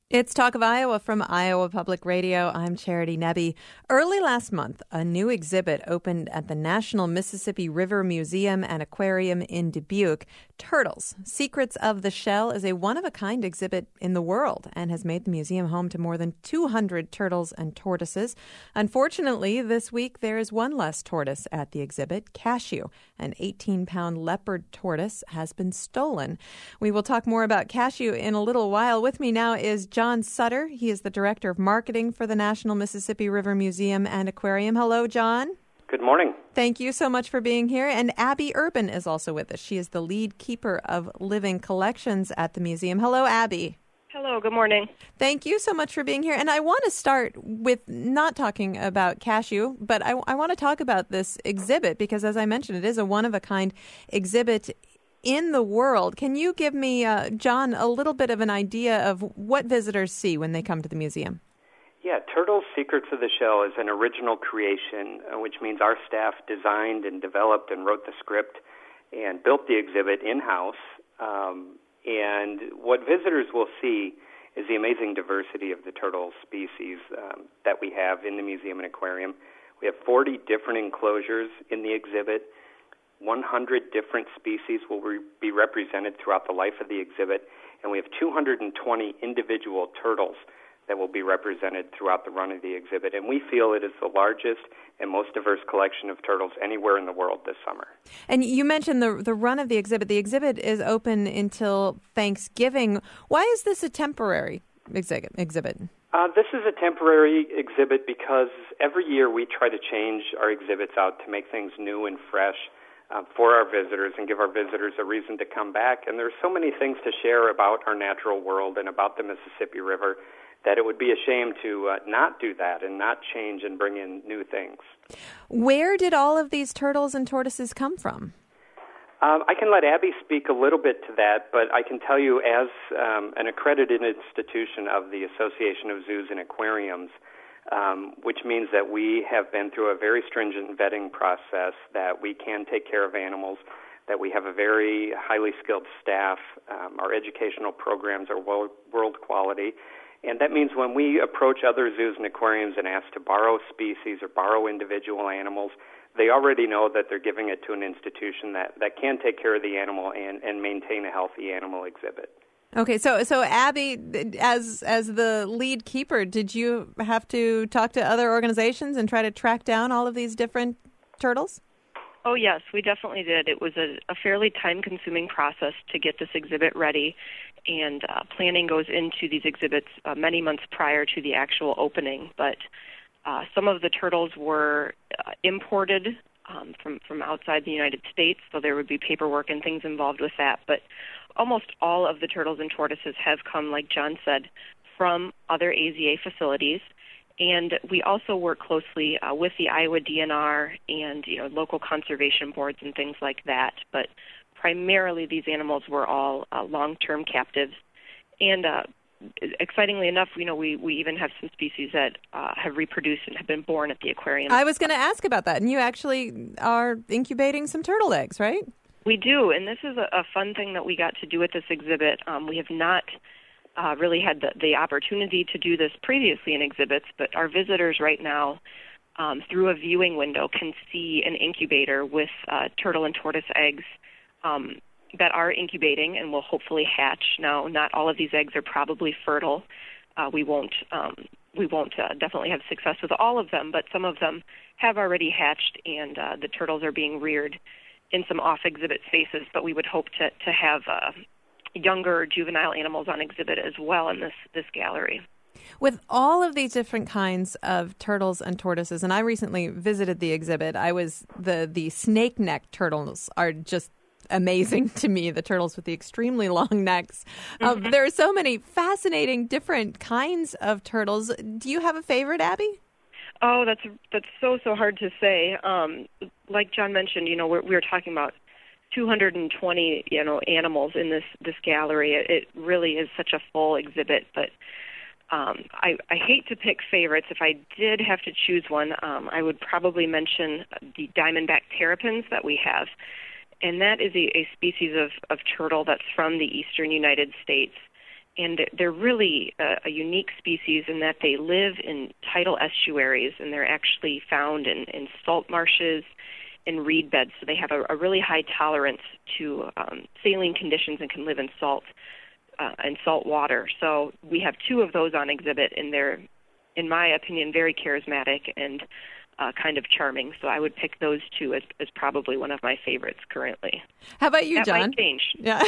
It's Talk of Iowa from Iowa Public Radio. I'm Charity Nebbe. Early last month, a new exhibit opened at the National Mississippi River Museum and Aquarium in Dubuque. Turtles, Secrets of the Shell is a one-of-a-kind exhibit in the world and has made the museum home to more than 200 turtles and tortoises. Unfortunately, this week there is one less tortoise at the exhibit. Cashew, an 18-pound leopard tortoise, has been stolen. We will talk more about Cashew in a little while. With me now is John Sutter. He is the Director of Marketing for the National Mississippi River Museum and Aquarium. Hello, John. Good morning. Thank you so much for being here. And Abby Urban is also with us. She is the lead keeper of living collections at the museum. Hello, Abby. Hello, good morning. Thank you so much for being here. And I want to start with not talking about Cashew, but I want to talk about this exhibit because, as I mentioned, it is a one-of-a-kind exhibit in the world. Can you give me, John, a little bit of an idea of what visitors see when they come to the museum? Yeah, Turtles, Secrets of the Shell is an original creation, which means our staff designed and developed and wrote the script and built the exhibit in-house. And what visitors will see is the amazing diversity of the turtle species that we have in the museum and aquarium. We have 40 different enclosures in the exhibit. 100 different species will be represented throughout the life of the exhibit, and we have 220 individual turtles that will be represented throughout the run of the exhibit. And we feel it is the largest and most diverse collection of turtles anywhere in the world this summer. And you mentioned the run of the exhibit. The exhibit is open until Thanksgiving. Why is this a temporary exhibit? This is a temporary exhibit because every year we try to change our exhibits out to make things new and fresh for our visitors and give our visitors a reason to come back. And there's so many things to share about our natural world and about the Mississippi River that it would be a shame to not do that and not change and bring in new things. Where did all of these turtles and tortoises come from? I can let Abby speak a little bit to that, but I can tell you as an accredited institution of the Association of Zoos and Aquariums, which means that we have been through a very stringent vetting process, that we can take care of animals, that we have a very highly skilled staff. Our educational programs are world quality. And that means when we approach other zoos and aquariums and ask to borrow species or borrow individual animals, they already know that they're giving it to an institution that can take care of the animal and maintain a healthy animal exhibit. Okay, so Abby, as the lead keeper, did you have to talk to other organizations and try to track down all of these different turtles? Oh, yes, we definitely did. It was a fairly time-consuming process to get this exhibit ready, and planning goes into these exhibits many months prior to the actual opening. But some of the turtles were imported from outside the United States, so there would be paperwork and things involved with that. But almost all of the turtles and tortoises have come, like John said, from other AZA facilities. And we also work closely with the Iowa DNR and local conservation boards and things like that. But primarily these animals were all long-term captives. And excitingly enough, we even have some species that have reproduced and have been born at the aquarium. I was going to ask about that. And you actually are incubating some turtle eggs, right? We do. And this is a fun thing that we got to do at this exhibit. We have not really had the opportunity to do this previously in exhibits, but our visitors right now, through a viewing window, can see an incubator with turtle and tortoise eggs that are incubating and will hopefully hatch. Now, not all of these eggs are probably fertile. We won't definitely have success with all of them, but some of them have already hatched, and the turtles are being reared in some off-exhibit spaces, but we would hope to have younger juvenile animals on exhibit as well in this gallery. With all of these different kinds of turtles and tortoises, and I recently visited the exhibit, the snake neck turtles are just amazing to me, the turtles with the extremely long necks. There are so many fascinating different kinds of turtles. Do you have a favorite, Abby? Oh, that's so hard to say. Like John mentioned, we were talking about 220 animals in this gallery. It really is such a full exhibit, but I hate to pick favorites. If I did have to choose one, I would probably mention the diamondback terrapins that we have, and that is a species of turtle that's from the eastern United States, And they're really a unique species in that they live in tidal estuaries, and they're actually found in salt marshes and reed beds. So they have a really high tolerance to saline conditions and can live in salt water. So we have two of those on exhibit, and they're, in my opinion, very charismatic and kind of charming. So I would pick those two as probably one of my favorites currently. How about you, That John? might change. Yeah.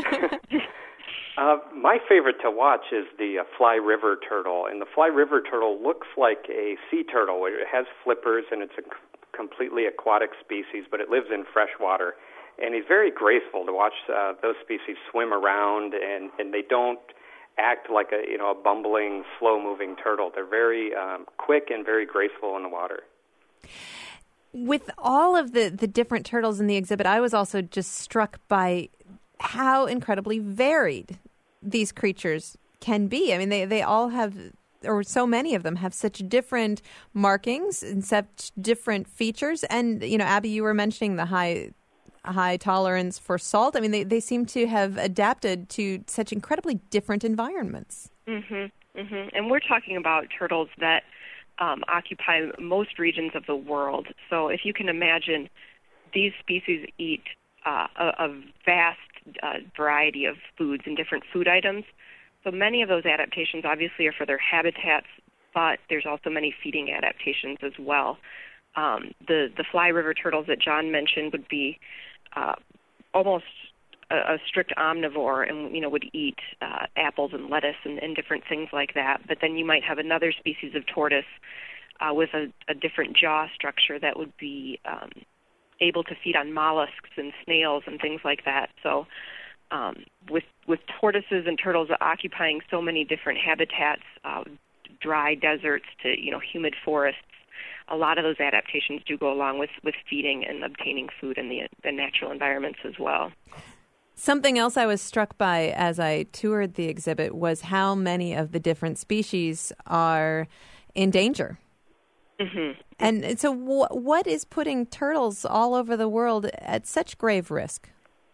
My favorite to watch is the fly river turtle, and the fly river turtle looks like a sea turtle. It has flippers, and it's a completely aquatic species, but it lives in fresh water. And he's very graceful to watch those species swim around, and they don't act like a bumbling, slow-moving turtle. They're very quick and very graceful in the water. With all of the different turtles in the exhibit, I was also just struck by how incredibly varied these creatures can be. I mean, they all have, or so many of them have such different markings and such different features. And, Abby, you were mentioning the high tolerance for salt. I mean, they seem to have adapted to such incredibly different environments. Mm-hmm, mm-hmm. And we're talking about turtles that occupy most regions of the world. So if you can imagine, these species eat a vast variety of foods and different food items. So many of those adaptations obviously are for their habitats, but there's also many feeding adaptations as well. The fly river turtles that John mentioned would be almost a strict omnivore and, would eat apples and lettuce and different things like that. But then you might have another species of tortoise with a different jaw structure that would be able to feed on mollusks and snails and things like that. So with tortoises and turtles occupying so many different habitats, dry deserts to, humid forests, a lot of those adaptations do go along with feeding and obtaining food in the natural environments as well. Something else I was struck by as I toured the exhibit was how many of the different species are in danger. Mm-hmm. And so what is putting turtles all over the world at such grave risk?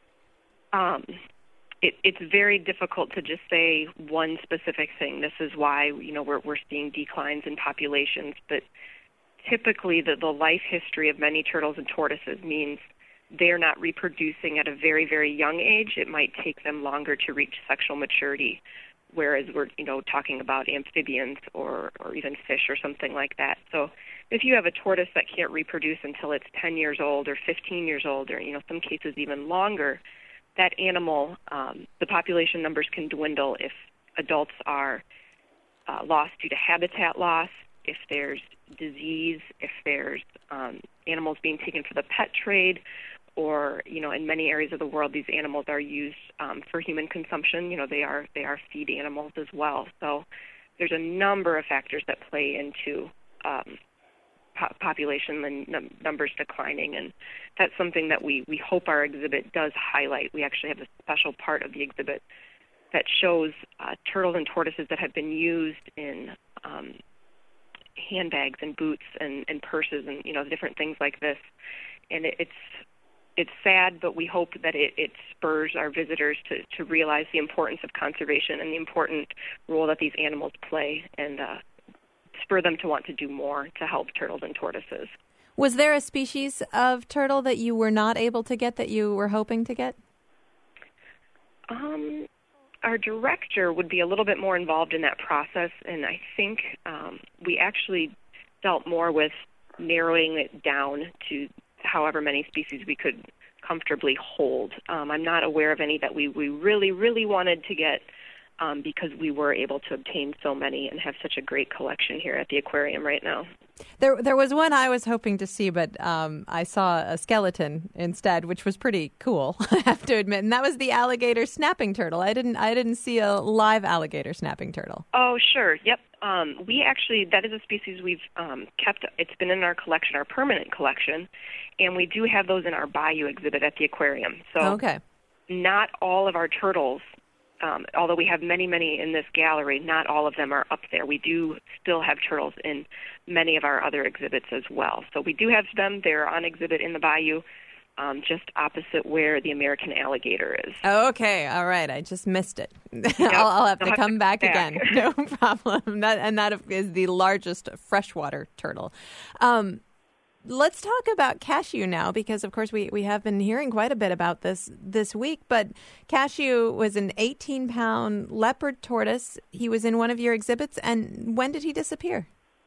It's very difficult to just say one specific thing. This is why, we're seeing declines in populations. But typically the life history of many turtles and tortoises means they're not reproducing at a very, very young age. It might take them longer to reach sexual maturity, whereas we're, talking about amphibians or even fish or something like that. So if you have a tortoise that can't reproduce until it's 10 years old or 15 years old or, some cases even longer, that animal, the population numbers can dwindle if adults are lost due to habitat loss, if there's disease, if there's animals being taken for the pet trade, or, in many areas of the world, these animals are used for human consumption. They are feed animals as well. So there's a number of factors that play into population and numbers declining, and that's something that we hope our exhibit does highlight. We actually have a special part of the exhibit that shows turtles and tortoises that have been used in handbags and boots and purses and, different things like this. And it's sad, but we hope that it spurs our visitors to realize the importance of conservation and the important role that these animals play, and spur them to want to do more to help turtles and tortoises. Was there a species of turtle that you were not able to get that you were hoping to get? Our director would be a little bit more involved in that process, and I think we actually dealt more with narrowing it down to however many species we could comfortably hold. I'm not aware of any that we really, really wanted to get because we were able to obtain so many and have such a great collection here at the aquarium right now. There was one I was hoping to see, but I saw a skeleton instead, which was pretty cool, I have to admit. And that was the alligator snapping turtle. I didn't see a live alligator snapping turtle. Oh, sure. Yep. We actually, that is a species we've kept. It's been in our collection, our permanent collection, and we do have those in our Bayou exhibit at the aquarium. So okay. Not all of our turtles, although we have many, many in this gallery, not all of them are up there. We do still have turtles in many of our other exhibits as well. So we do have them. They're on exhibit in the Bayou. just opposite where the American alligator is. Okay, all right. I just missed it. I'll have to come back again. No problem. That is the largest freshwater turtle. Let's talk about Cashew now, because, of course, we have been hearing quite a bit about this week. But Cashew was an 18-pound leopard tortoise. He was in one of your exhibits. And when did he disappear?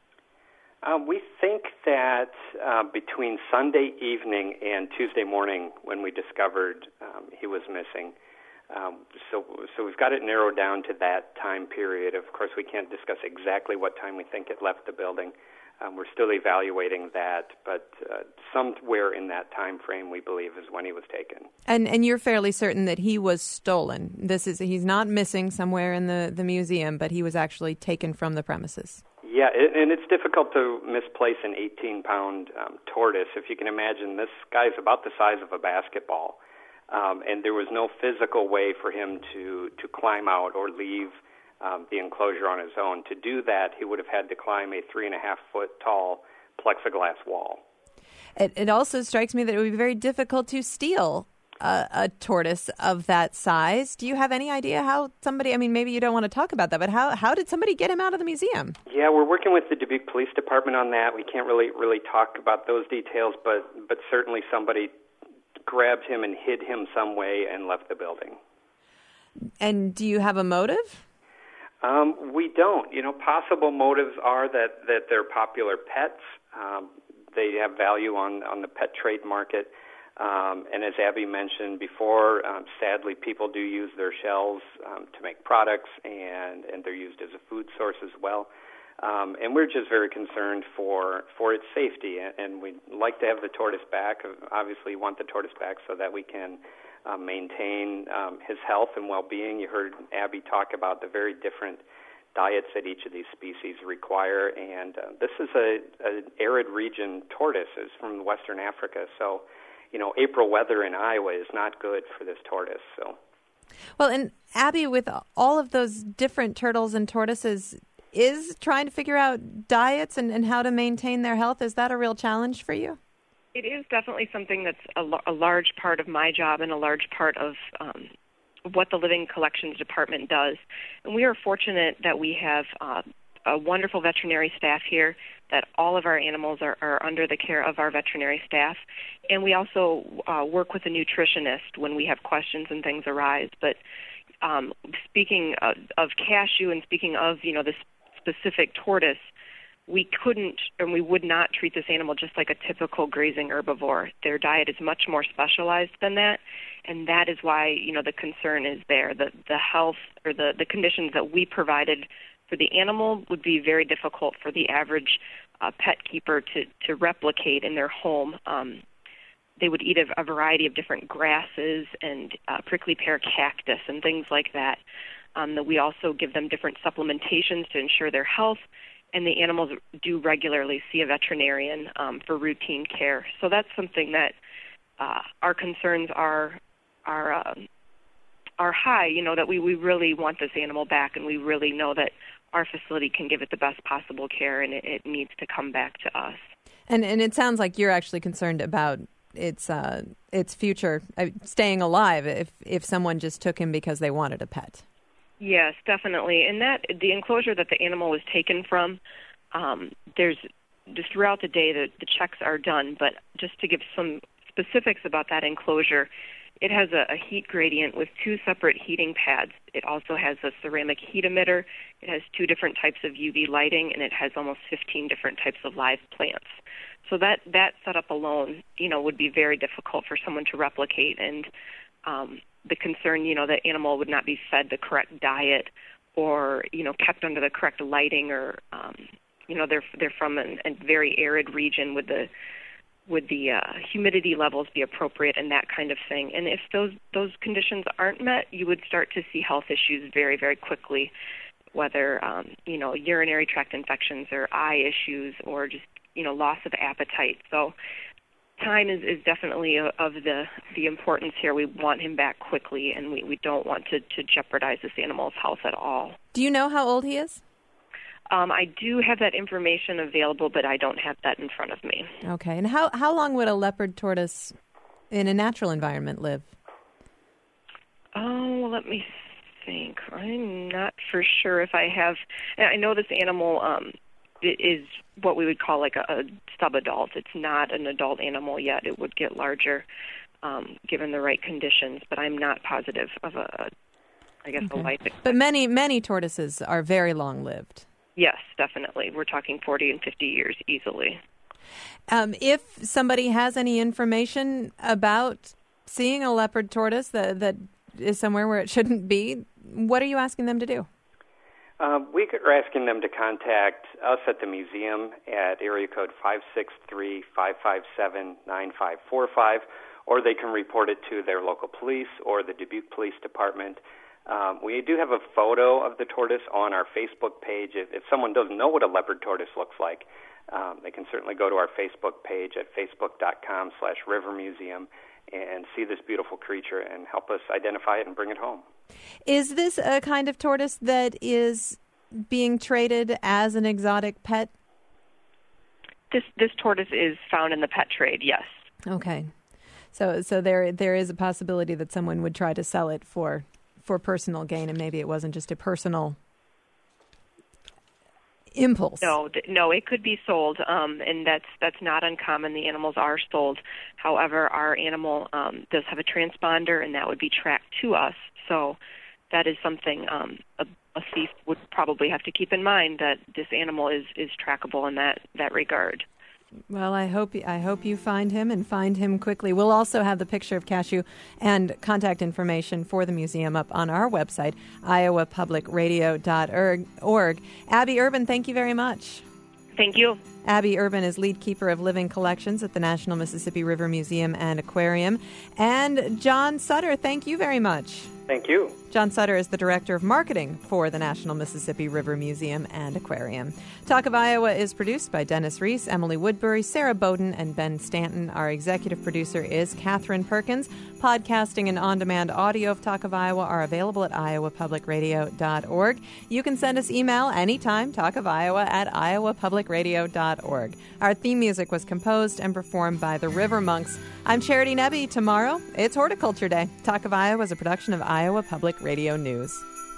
We think that between Sunday evening and Tuesday morning, when we discovered he was missing. So we've got it narrowed down to that time period. Of course, we can't discuss exactly what time we think it left the building. We're still evaluating that, but somewhere in that time frame, we believe, is when he was taken. And you're fairly certain that he was stolen. He's not missing somewhere in the museum, but he was actually taken from the premises. Yeah, and it's difficult to misplace an 18-pound tortoise. If you can imagine, this guy's about the size of a basketball, and there was no physical way for him to climb out or leave the enclosure on his own. To do that, he would have had to climb a 3.5-foot tall plexiglass wall. It also strikes me that it would be very difficult to steal a tortoise of that size. Do you have any idea how somebody, maybe you don't want to talk about that, but how did somebody get him out of the museum? Yeah, we're working with the Dubuque Police Department on that. We can't really talk about those details, but certainly somebody grabbed him and hid him some way and left the building. And do you have a motive? We don't. Possible motives are that they're popular pets. They have value on the pet trade market. And as Abby mentioned before, sadly, people do use their shells to make products, and they're used as a food source as well. And we're just very concerned for its safety, and we'd like to have the tortoise back. Obviously, want the tortoise back so that we can maintain his health and well-being. You heard Abby talk about the very different diets that each of these species require, and this is an arid region tortoise. It's from Western Africa, so April weather in Iowa is not good for this tortoise. So, well, and Abby, with all of those different turtles and tortoises, is trying to figure out diets and how to maintain their health. Is that a real challenge for you? It is definitely something that's a large part of my job and a large part of what the Living Collections Department does. And we are fortunate that we have a wonderful veterinary staff here, that all of our animals are under the care of our veterinary staff. And we also work with a nutritionist when we have questions and things arise. But speaking of Cashew and speaking of, this specific tortoise, we couldn't and we would not treat this animal just like a typical grazing herbivore. Their diet is much more specialized than that, and that is why, the concern is there. The health or the conditions that we provided for the animal would be very difficult for the average pet keeper to replicate in their home. They would eat a variety of different grasses and prickly pear cactus and things like that. That we also give them different supplementations to ensure their health, and the animals do regularly see a veterinarian for routine care. So that's something that our concerns are high. That we really want this animal back, and we really know that our facility can give it the best possible care, and it needs to come back to us. And it sounds like you're actually concerned about its future staying alive if someone just took him because they wanted a pet. Yes, definitely. And the enclosure that the animal was taken from, there's just throughout the day the checks are done. But just to give some specifics about that enclosure, it has a heat gradient with 2 separate heating pads. It also has a ceramic heat emitter. It has 2 different types of UV lighting, and it has almost 15 different types of live plants. So that setup alone, would be very difficult for someone to replicate. And the concern, the animal would not be fed the correct diet or, kept under the correct lighting, or, they're from a very arid region. Would the humidity levels be appropriate and that kind of thing? And if those conditions aren't met, you would start to see health issues very, very quickly, whether, urinary tract infections or eye issues or just, loss of appetite. So time is definitely of the importance here. We want him back quickly, and we don't want to jeopardize this animal's health at all. Do you know how old he is? I do have that information available, but I don't have that in front of me. Okay. And how long would a leopard tortoise in a natural environment live? Oh, let me think. I'm not for sure if I have. I know this animal is what we would call like a subadult. It's not an adult animal yet. It would get larger given the right conditions, but I'm not positive of a life expectancy. But many tortoises are very long-lived. Yes, definitely. We're talking 40 and 50 years easily. If somebody has any information about seeing a leopard tortoise that is somewhere where it shouldn't be, what are you asking them to do? We're asking them to contact us at the museum at area code 563-557-9545, or they can report it to their local police or the Dubuque Police Department. We do have a photo of the tortoise on our Facebook page. If someone doesn't know what a leopard tortoise looks like, they can certainly go to our Facebook page at facebook.com/rivermuseum and see this beautiful creature and help us identify it and bring it home. Is this a kind of tortoise that is being traded as an exotic pet? This tortoise is found in the pet trade, yes. Okay. So there is a possibility that someone would try to sell it for personal gain, and maybe it wasn't just a personal impulse. No, it could be sold, and that's not uncommon. The animals are sold. However, our animal does have a transponder, and that would be tracked to us. So that is something a thief would probably have to keep in mind, that this animal is trackable in that regard. Well, I hope you find him, and find him quickly. We'll also have the picture of Cashew and contact information for the museum up on our website, iowapublicradio.org. Abby Urban, thank you very much. Thank you. Abby Urban is lead keeper of living collections at the National Mississippi River Museum and Aquarium. And John Sutter, thank you very much. Thank you. John Sutter is the Director of Marketing for the National Mississippi River Museum and Aquarium. Talk of Iowa is produced by Dennis Reese, Emily Woodbury, Sarah Bowden, and Ben Stanton. Our executive producer is Catherine Perkins. Podcasting and on-demand audio of Talk of Iowa are available at iowapublicradio.org. You can send us email anytime, talkofiowa@iowapublicradio.org. Our theme music was composed and performed by the River Monks. I'm Charity Nebbe. Tomorrow, it's Horticulture Day. Talk of Iowa is a production of Iowa Public Radio News.